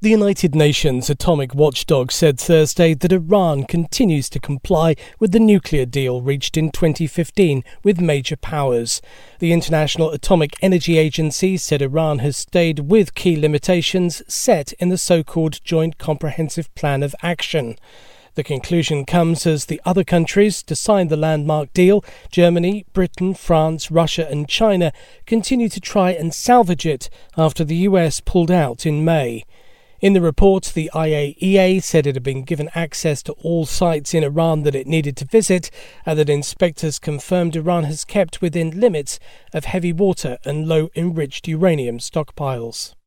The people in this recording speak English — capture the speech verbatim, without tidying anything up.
The United Nations atomic watchdog said Thursday that Iran continues to comply with the nuclear deal reached in twenty fifteen with major powers. The International Atomic Energy Agency said Iran has stayed with key limitations set in the so-called Joint Comprehensive Plan of Action. The conclusion comes as the other countries to sign the landmark deal, Germany, Britain, France, Russia and China, continue to try and salvage it after the U S pulled out in May. In the report, the I A E A said it had been given access to all sites in Iran that it needed to visit, and that inspectors confirmed Iran has kept within limits of heavy water and low enriched uranium stockpiles.